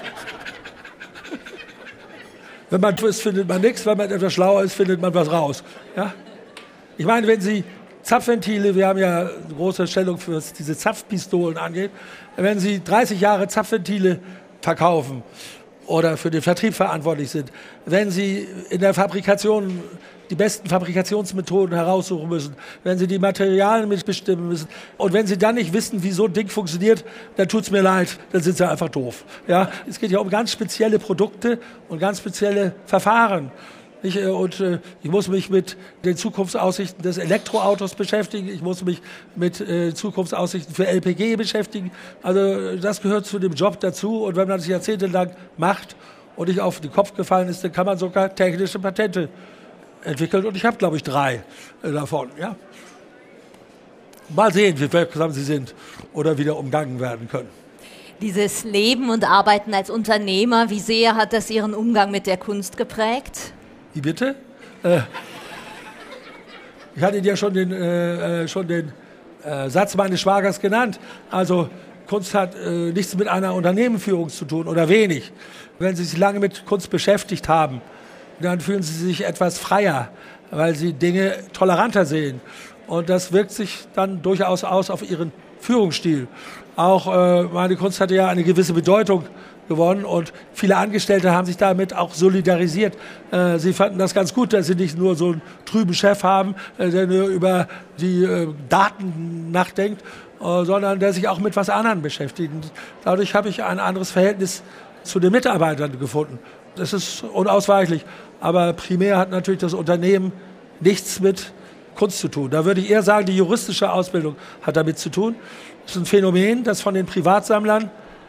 Wenn man ist, findet man nichts, wenn man etwas schlauer ist, findet man was raus. Ja? Ich meine, wenn Sie Zapfventile, wir haben ja eine große Stellung, für was diese Zapfpistolen angeht, wenn Sie dreißig Jahre Zapfventile verkaufen oder für den Vertrieb verantwortlich sind, wenn Sie in der Fabrikation die besten Fabrikationsmethoden heraussuchen müssen, wenn Sie die Materialien mitbestimmen müssen und wenn Sie dann nicht wissen, wie so ein Ding funktioniert, dann tut's mir leid, dann sind Sie einfach doof. Ja? Es geht ja um ganz spezielle Produkte und ganz spezielle Verfahren. Ich, und äh, ich muss mich mit den Zukunftsaussichten des Elektroautos beschäftigen, ich muss mich mit äh, Zukunftsaussichten für L P G beschäftigen. Also das gehört zu dem Job dazu, und wenn man das jahrzehntelang macht und nicht auf den Kopf gefallen ist, dann kann man sogar technische Patente entwickelt, und ich habe, glaube ich, drei äh, davon. Ja. Mal sehen, wie wirksam sie sind oder wieder umgangen werden können. Dieses Leben und Arbeiten als Unternehmer, wie sehr hat das Ihren Umgang mit der Kunst geprägt? Wie bitte? Äh, ich hatte Ihnen ja schon den, äh, schon den äh, Satz meines Schwagers genannt. Also Kunst hat äh, nichts mit einer Unternehmensführung zu tun oder wenig. Wenn Sie sich lange mit Kunst beschäftigt haben, dann fühlen Sie sich etwas freier, weil Sie Dinge toleranter sehen. Und das wirkt sich dann durchaus aus auf Ihren Führungsstil. Auch äh, meine Kunst hatte ja eine gewisse Bedeutung gewonnen und viele Angestellte haben sich damit auch solidarisiert. Äh, sie fanden das ganz gut, dass sie nicht nur so einen trüben Chef haben, äh, der nur über die äh, Daten nachdenkt, äh, sondern der sich auch mit was anderem beschäftigt. Und dadurch habe ich ein anderes Verhältnis zu den Mitarbeitern gefunden. Das ist unausweichlich. Aber primär hat natürlich das Unternehmen nichts mit Kunst zu tun. Da würde ich eher sagen, die juristische Ausbildung hat damit zu tun. Das ist ein Phänomen, das von den Privatsammlern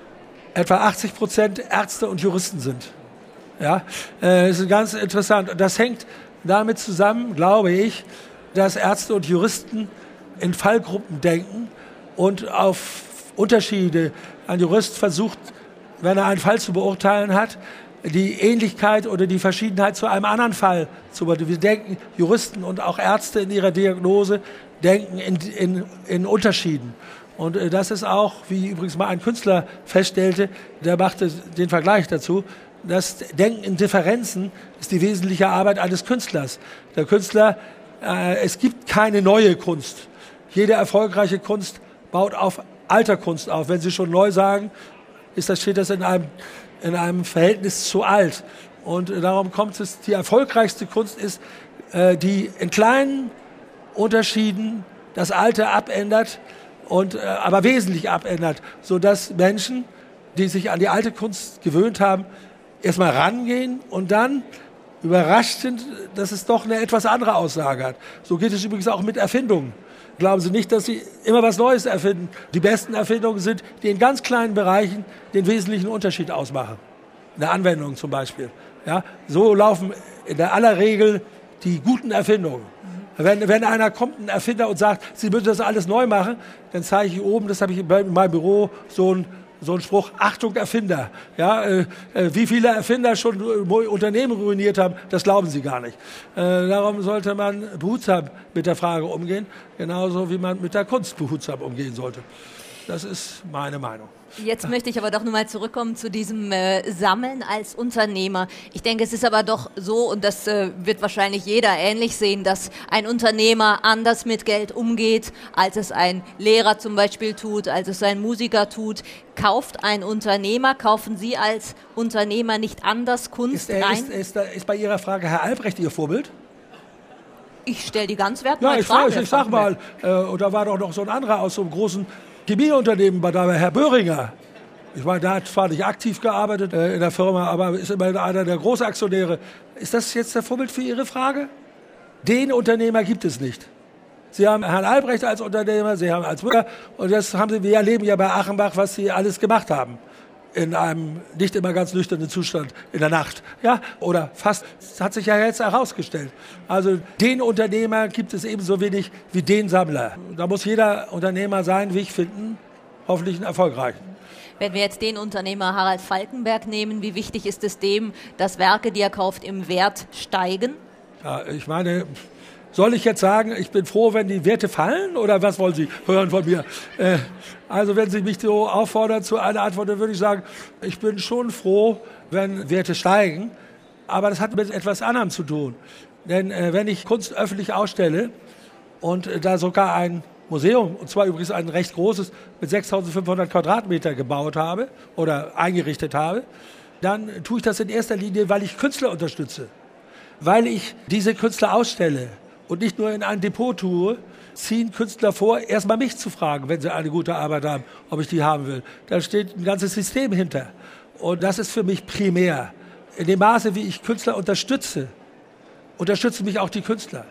etwa achtzig Prozent Ärzte und Juristen sind. Ja, äh, das ist ganz interessant. Das hängt damit zusammen, glaube ich, dass Ärzte und Juristen in Fallgruppen denken und auf Unterschiede. Ein Jurist versucht, wenn er einen Fall zu beurteilen hat, die Ähnlichkeit oder die Verschiedenheit zu einem anderen Fall zu beurteilen. Wir denken, Juristen und auch Ärzte in ihrer Diagnose denken in, in, in Unterschieden. Und äh, das ist auch, wie übrigens mal ein Künstler feststellte, der machte den Vergleich dazu, das Denken in Differenzen ist die wesentliche Arbeit eines Künstlers. Der Künstler, äh, es gibt keine neue Kunst. Jede erfolgreiche Kunst baut auf alter Kunst auf. Wenn Sie schon neu sagen, ist das, steht das in einem, in einem Verhältnis zu alt. Und äh, darum kommt es, die erfolgreichste Kunst ist, äh, die in kleinen Unterschieden das Alte abändert, und, äh, aber wesentlich abändert, sodass Menschen, die sich an die alte Kunst gewöhnt haben, erstmal rangehen und dann überrascht sind, dass es doch eine etwas andere Aussage hat. So geht es übrigens auch mit Erfindungen. Glauben Sie nicht, dass Sie immer was Neues erfinden. Die besten Erfindungen sind, die in ganz kleinen Bereichen den wesentlichen Unterschied ausmachen. In der Anwendung zum Beispiel. Ja, so laufen in der aller Regel die guten Erfindungen. Wenn, wenn einer kommt, ein Erfinder, und sagt, Sie müssen das alles neu machen, dann zeige ich oben, das habe ich in meinem Büro, so ein so ein Spruch, Achtung Erfinder. Ja, äh, wie viele Erfinder schon äh, Unternehmen ruiniert haben, das glauben Sie gar nicht. Äh, darum sollte man behutsam mit der Frage umgehen, genauso wie man mit der Kunst behutsam umgehen sollte. Das ist meine Meinung. Jetzt möchte ich aber doch nochmal zurückkommen zu diesem äh, Sammeln als Unternehmer. Ich denke, es ist aber doch so, und das äh, wird wahrscheinlich jeder ähnlich sehen, dass ein Unternehmer anders mit Geld umgeht, als es ein Lehrer zum Beispiel tut, als es ein Musiker tut. Kauft ein Unternehmer, kaufen Sie als Unternehmer nicht anders Kunst ist, äh, rein? Ist, ist, ist bei Ihrer Frage Herr Albrecht Ihr Vorbild? Ich stelle die ganz wertneue ja, Frage. Ich, ich sag mal, äh, und da war doch noch so ein anderer aus so einem großen Chemieunternehmen, bei der Herr Böhringer. Ich meine, der hat zwar nicht aktiv gearbeitet äh, in der Firma, aber ist immerhin einer der Großaktionäre. Ist das jetzt der Vorbild für Ihre Frage? Den Unternehmer gibt es nicht. Sie haben Herrn Albrecht als Unternehmer, Sie haben als Bürger, und das haben Sie, wir erleben ja bei Achenbach, was Sie alles gemacht haben. In einem nicht immer ganz nüchternen Zustand in der Nacht. Ja, oder fast, das hat sich ja jetzt herausgestellt. Also den Unternehmer gibt es ebenso wenig wie den Sammler. Da muss jeder Unternehmer seinen Weg finden, hoffentlich einen erfolgreichen. Wenn wir jetzt den Unternehmer Harald Falkenberg nehmen, wie wichtig ist es dem, dass Werke, die er kauft, im Wert steigen? Ja, ich meine, soll ich jetzt sagen, ich bin froh, wenn die Werte fallen, oder was wollen Sie hören von mir? Äh, also wenn Sie mich so auffordern zu einer Antwort, dann würde ich sagen, ich bin schon froh, wenn Werte steigen, aber das hat mit etwas anderem zu tun. Denn äh, wenn ich Kunst öffentlich ausstelle und äh, da sogar ein Museum, und zwar übrigens ein recht großes, mit sechstausendfünfhundert Quadratmeter gebaut habe oder eingerichtet habe, dann tue ich das in erster Linie, weil ich Künstler unterstütze, weil ich diese Künstler ausstelle. Und nicht nur in ein Depot tue, ziehen Künstler vor, erstmal mich zu fragen, wenn sie eine gute Arbeit haben, ob ich die haben will. Da steht ein ganzes System hinter. Und das ist für mich primär. In dem Maße, wie ich Künstler unterstütze, unterstützen mich auch die Künstler.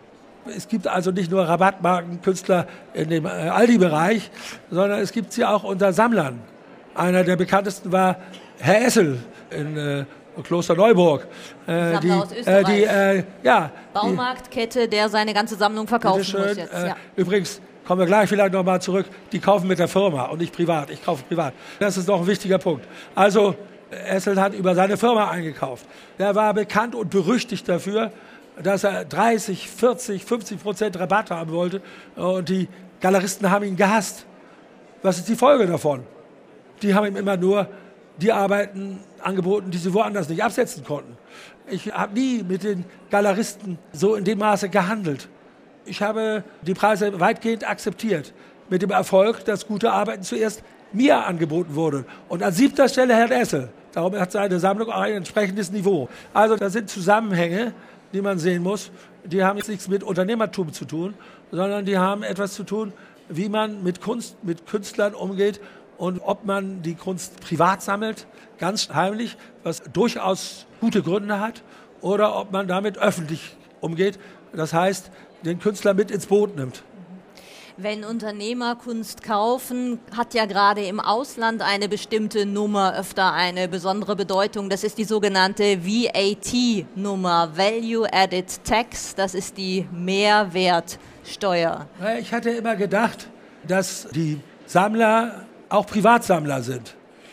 Es gibt also nicht nur Rabattmarkenkünstler in dem Aldi-Bereich, sondern es gibt sie auch unter Sammlern. Einer der bekanntesten war Herr Essel in äh, Klosterneuburg. Äh, die, aus Österreich. Äh, die, äh, ja, Baumarktkette, der seine ganze Sammlung verkaufen schön, muss jetzt. Äh, ja. Übrigens, kommen wir gleich vielleicht nochmal zurück, die kaufen mit der Firma und nicht privat. Ich kaufe privat. Das ist noch ein wichtiger Punkt. Also, Essel hat über seine Firma eingekauft. Der war bekannt und berüchtigt dafür, dass er dreißig, vierzig, fünfzig Prozent Rabatt haben wollte, und die Galeristen haben ihn gehasst. Was ist die Folge davon? Die haben ihm immer nur die Arbeiten angeboten, die sie woanders nicht absetzen konnten. Ich habe nie mit den Galeristen so in dem Maße gehandelt. Ich habe die Preise weitgehend akzeptiert, mit dem Erfolg, dass gute Arbeiten zuerst mir angeboten wurden. Und an siebter Stelle Herrn Essel. Darum hat seine Sammlung auch ein entsprechendes Niveau. Also das sind Zusammenhänge, die man sehen muss. Die haben jetzt nichts mit Unternehmertum zu tun, sondern die haben etwas zu tun, wie man mit Kunst, mit Künstlern umgeht und ob man die Kunst privat sammelt, ganz heimlich, was durchaus gute Gründe hat, oder ob man damit öffentlich umgeht, das heißt, den Künstler mit ins Boot nimmt. Wenn Unternehmer Kunst kaufen, hat ja gerade im Ausland eine bestimmte Nummer öfter eine besondere Bedeutung. Das ist die sogenannte V A T-Nummer, Value Added Tax, das ist die Mehrwertsteuer. Ich hatte immer gedacht, dass die Sammler auch Privatsammler sind.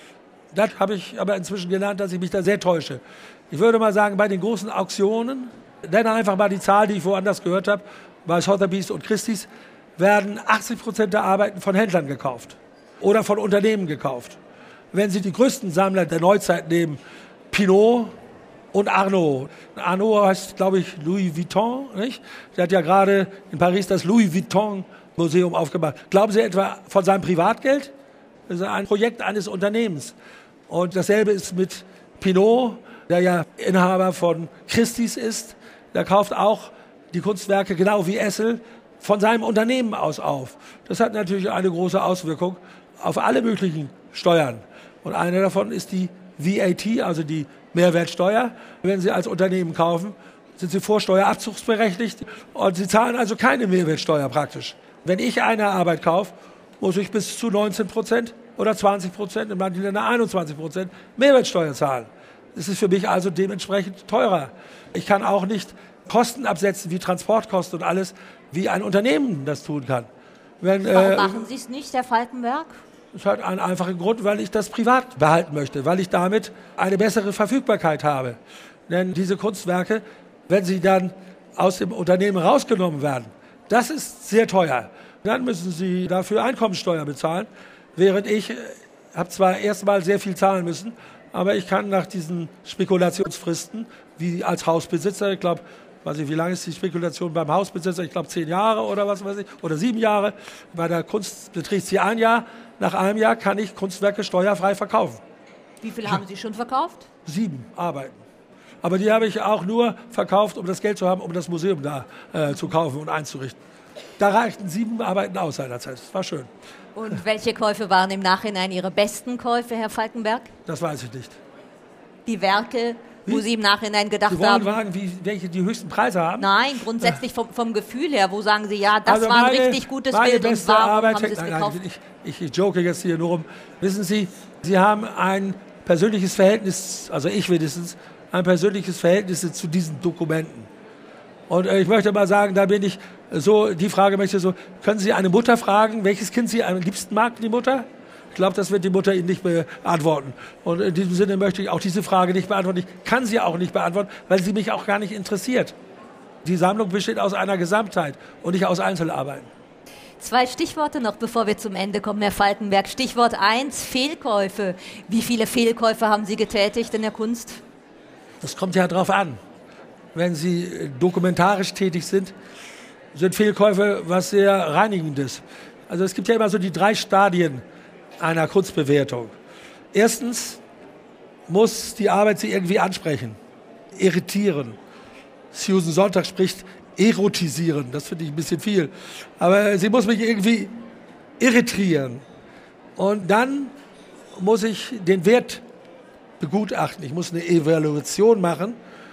Das habe ich aber inzwischen gelernt, dass ich mich da sehr täusche. Ich würde mal sagen, bei den großen Auktionen, nenne einfach mal die Zahl, die ich woanders gehört habe, bei Sotheby's und Christie's, werden achtzig Prozent der Arbeiten von Händlern gekauft oder von Unternehmen gekauft. Wenn Sie die größten Sammler der Neuzeit nehmen, Pinault und Arnault. Arnault heißt, glaube ich, Louis Vuitton, nicht? Der hat ja gerade in Paris das Louis Vuitton Museum aufgemacht. Glauben Sie etwa von seinem Privatgeld? Das ist ein Projekt eines Unternehmens. Und dasselbe ist mit Pinault, der ja Inhaber von Christie's ist. Der kauft auch die Kunstwerke, genau wie Essel, von seinem Unternehmen aus auf. Das hat natürlich eine große Auswirkung auf alle möglichen Steuern. Und eine davon ist die V A T, also die Mehrwertsteuer. Wenn Sie als Unternehmen kaufen, sind Sie vorsteuerabzugsberechtigt und Sie zahlen also keine Mehrwertsteuer praktisch. Wenn ich eine Arbeit kaufe, muss ich bis zu neunzehn Prozent oder zwanzig Prozent, in manchen Ländern einundzwanzig Prozent Mehrwertsteuer zahlen. Das ist für mich also dementsprechend teurer. Ich kann auch nicht Kosten absetzen wie Transportkosten und alles, wie ein Unternehmen das tun kann. Wenn, Warum äh, machen Sie es nicht, Herr Falkenberg? Das hat einen einfachen Grund, weil ich das privat behalten möchte, weil ich damit eine bessere Verfügbarkeit habe. Denn diese Kunstwerke, wenn sie dann aus dem Unternehmen rausgenommen werden, das ist sehr teuer. Dann müssen Sie dafür Einkommensteuer bezahlen, während ich äh, habe zwar erstmal sehr viel zahlen müssen, aber ich kann nach diesen Spekulationsfristen, wie als Hausbesitzer, ich glaube, weiß ich, wie lange ist die Spekulation beim Hausbesitzer? Ich glaube, zehn Jahre oder was weiß ich, oder sieben Jahre. Bei der Kunst beträgt sie ein Jahr. Nach einem Jahr kann ich Kunstwerke steuerfrei verkaufen. Wie viele haben Sie schon verkauft? Sieben Arbeiten. Aber die habe ich auch nur verkauft, um das Geld zu haben, um das Museum da äh, zu kaufen und einzurichten. Da reichten sieben Arbeiten aus seinerzeit. Das war schön. Und welche Käufe waren im Nachhinein Ihre besten Käufe, Herr Falkenberg? Das weiß ich nicht. Die Werke, wo Wie? Sie im Nachhinein gedacht Sie wollen haben... fragen, wie, welche die höchsten Preise haben? Nein, grundsätzlich vom, vom Gefühl her, wo sagen Sie, ja, das Also war ein meine, richtig gutes meine Bild und beste warum Arbeit, haben Sie es nein, gekauft? nein, ich, ich joke jetzt hier nur rum. Wissen Sie, Sie haben ein persönliches Verhältnis, also ich wenigstens, ein persönliches Verhältnis zu diesen Dokumenten. Und äh, ich möchte mal sagen, da bin ich so, die Frage möchte ich so, können Sie eine Mutter fragen, welches Kind sie am liebsten mag, die Mutter? Ich glaube, das wird die Mutter Ihnen nicht beantworten. Und in diesem Sinne möchte ich auch diese Frage nicht beantworten. Ich kann sie auch nicht beantworten, weil sie mich auch gar nicht interessiert. Die Sammlung besteht aus einer Gesamtheit und nicht aus Einzelarbeiten. Zwei Stichworte noch, bevor wir zum Ende kommen, Herr Falkenberg. Stichwort eins, Fehlkäufe. Wie viele Fehlkäufe haben Sie getätigt in der Kunst? Das kommt ja drauf an. Wenn Sie dokumentarisch tätig sind, sind Fehlkäufe was sehr Reinigendes. Also es gibt ja immer so die drei Stadien einer Kunstbewertung. Erstens muss die Arbeit Sie irgendwie ansprechen, irritieren. Susan Sontag spricht erotisieren, das finde ich ein bisschen viel. Aber sie muss mich irgendwie irritieren. Und dann muss ich den Wert begutachten. Ich muss eine Evaluation machen.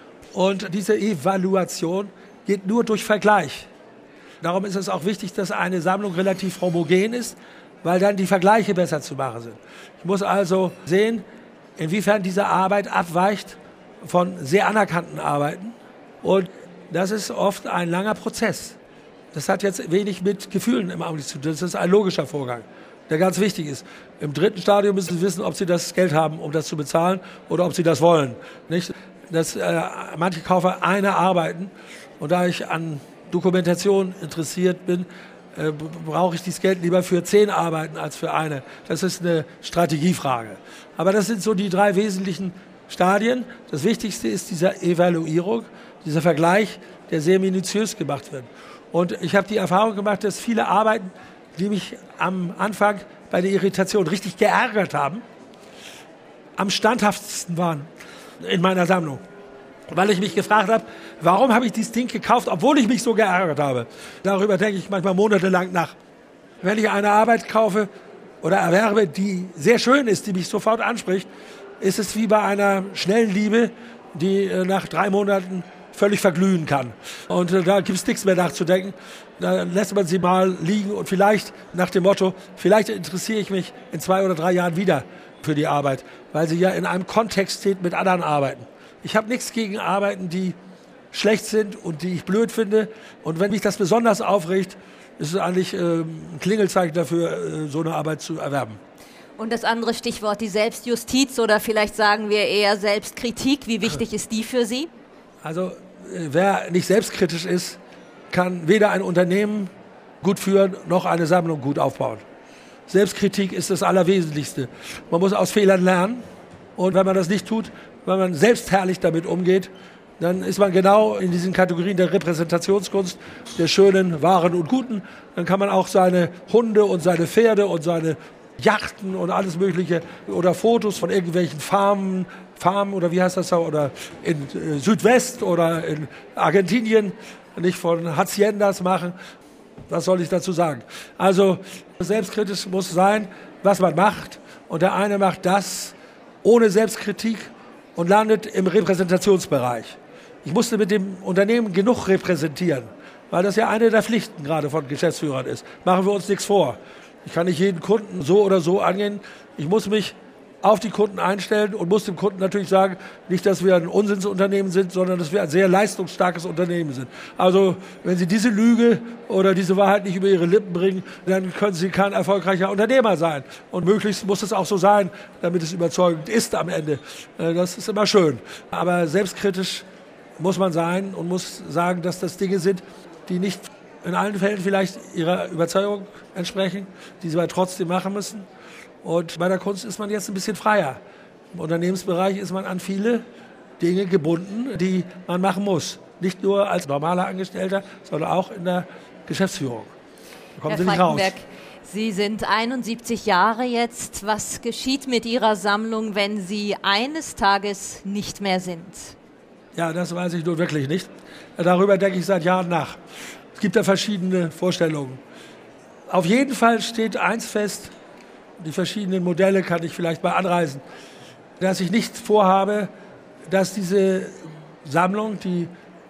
Und diese Evaluation geht nur durch Vergleich. Darum ist es auch wichtig, dass eine Sammlung relativ homogen ist, weil dann die Vergleiche besser zu machen sind. Ich muss also sehen, inwiefern diese Arbeit abweicht von sehr anerkannten Arbeiten. Und das ist oft ein langer Prozess. Das hat jetzt wenig mit Gefühlen im Augenblick zu tun. Das ist ein logischer Vorgang, der ganz wichtig ist. Im dritten Stadium müssen Sie wissen, ob Sie das Geld haben, um das zu bezahlen oder ob Sie das wollen. Nicht? Das, äh, manche kaufen eine Arbeiten und da ich an Dokumentation interessiert bin, äh, brauche ich dieses Geld lieber für zehn Arbeiten als für eine. Das ist eine Strategiefrage. Aber das sind so die drei wesentlichen Stadien. Das Wichtigste ist diese Evaluierung, dieser Vergleich, der sehr minutiös gemacht wird. Und ich habe die Erfahrung gemacht, dass viele Arbeiten, die mich am Anfang bei der Irritation richtig geärgert haben, am standhaftesten waren in meiner Sammlung. Weil ich mich gefragt habe, warum habe ich dieses Ding gekauft, obwohl ich mich so geärgert habe. Darüber denke ich manchmal monatelang nach. Wenn ich eine Arbeit kaufe oder erwerbe, die sehr schön ist, die mich sofort anspricht, ist es wie bei einer schnellen Liebe, die nach drei Monaten völlig verglühen kann. Und äh, da gibt es nichts mehr nachzudenken. Da lässt man sie mal liegen und vielleicht nach dem Motto, vielleicht interessiere ich mich in zwei oder drei Jahren wieder für die Arbeit, weil sie ja in einem Kontext steht mit anderen Arbeiten. Ich habe nichts gegen Arbeiten, die schlecht sind und die ich blöd finde. Und wenn mich das besonders aufregt, ist es eigentlich äh, ein Klingelzeichen dafür, äh, so eine Arbeit zu erwerben. Und das andere Stichwort, die Selbstjustiz oder vielleicht sagen wir eher Selbstkritik. Wie wichtig ist die für Sie? Also wer nicht selbstkritisch ist, kann weder ein Unternehmen gut führen, noch eine Sammlung gut aufbauen. Selbstkritik ist das Allerwesentlichste. Man muss aus Fehlern lernen. Und wenn man das nicht tut, wenn man selbstherrlich damit umgeht, dann ist man genau in diesen Kategorien der Repräsentationskunst, der Schönen, Wahren und Guten. Dann kann man auch seine Hunde und seine Pferde und seine Yachten und alles Mögliche oder Fotos von irgendwelchen Farmen, Farmen oder wie heißt das da, oder in äh, Südwest oder in Argentinien, nicht von Haciendas machen. Was soll ich dazu sagen? Also selbstkritisch muss sein, was man macht. Und der eine macht das ohne Selbstkritik und landet im Repräsentationsbereich. Ich musste mit dem Unternehmen genug repräsentieren, weil das ja eine der Pflichten gerade von Geschäftsführern ist. Machen wir uns nichts vor. Ich kann nicht jeden Kunden so oder so angehen. Ich muss mich auf die Kunden einstellen und muss dem Kunden natürlich sagen, nicht, dass wir ein Unsinnsunternehmen sind, sondern dass wir ein sehr leistungsstarkes Unternehmen sind. Also wenn Sie diese Lüge oder diese Wahrheit nicht über Ihre Lippen bringen, dann können Sie kein erfolgreicher Unternehmer sein. Und möglichst muss es auch so sein, damit es überzeugend ist am Ende. Das ist immer schön. Aber selbstkritisch muss man sein und muss sagen, dass das Dinge sind, die nicht in allen Fällen vielleicht ihrer Überzeugung entsprechen, die sie aber trotzdem machen müssen. Und bei der Kunst ist man jetzt ein bisschen freier. Im Unternehmensbereich ist man an viele Dinge gebunden, die man machen muss. Nicht nur als normaler Angestellter, sondern auch in der Geschäftsführung. Da kommen Sie nicht raus. Sie sind einundsiebzig Jahre jetzt. Was geschieht mit Ihrer Sammlung, wenn Sie eines Tages nicht mehr sind? Ja, das weiß ich nun wirklich nicht. Darüber denke ich seit Jahren nach. Es gibt da verschiedene Vorstellungen. Auf jeden Fall steht eins fest, die verschiedenen Modelle kann ich vielleicht mal anreißen, dass ich nicht vorhabe, dass diese Sammlung, die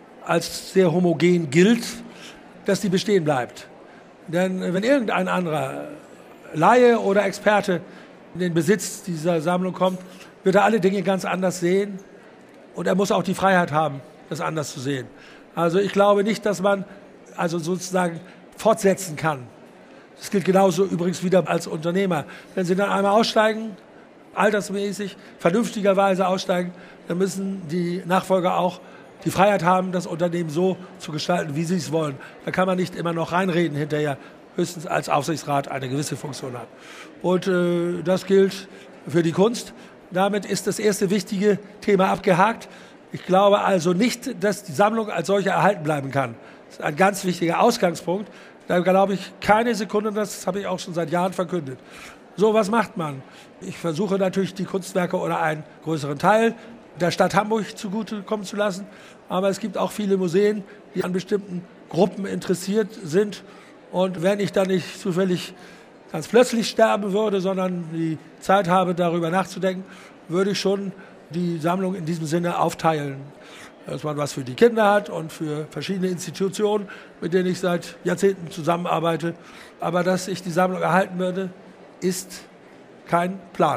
als sehr homogen gilt, dass die bestehen bleibt. Denn wenn irgendein anderer Laie oder Experte in den Besitz dieser Sammlung kommt, wird er alle Dinge ganz anders sehen und er muss auch die Freiheit haben, das anders zu sehen. Also ich glaube nicht, dass man also sozusagen fortsetzen kann. Das gilt genauso übrigens wieder als Unternehmer. Wenn Sie dann einmal aussteigen, altersmäßig, vernünftigerweise aussteigen, dann müssen die Nachfolger auch die Freiheit haben, das Unternehmen so zu gestalten, wie sie es wollen. Da kann man nicht immer noch reinreden hinterher, höchstens als Aufsichtsrat eine gewisse Funktion hat. Und äh, das gilt für die Kunst. Damit ist das erste wichtige Thema abgehakt. Ich glaube also nicht, dass die Sammlung als solche erhalten bleiben kann. Das ist ein ganz wichtiger Ausgangspunkt. Da glaube ich keine Sekunde, das habe ich auch schon seit Jahren verkündet. So, was macht man? Ich versuche natürlich, die Kunstwerke oder einen größeren Teil der Stadt Hamburg zugutekommen zu lassen. Aber es gibt auch viele Museen, die an bestimmten Gruppen interessiert sind. Und wenn ich dann nicht zufällig ganz plötzlich sterben würde, sondern die Zeit habe, darüber nachzudenken, würde ich schon die Sammlung in diesem Sinne aufteilen. Dass man was für die Kinder hat und für verschiedene Institutionen, mit denen ich seit Jahrzehnten zusammenarbeite. Aber dass ich die Sammlung erhalten würde, ist kein Plan.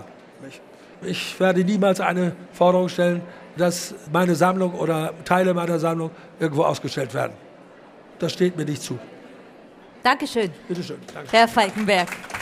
Ich werde niemals eine Forderung stellen, dass meine Sammlung oder Teile meiner Sammlung irgendwo ausgestellt werden. Das steht mir nicht zu. Dankeschön. Bitte schön. Danke. Herr Falkenberg.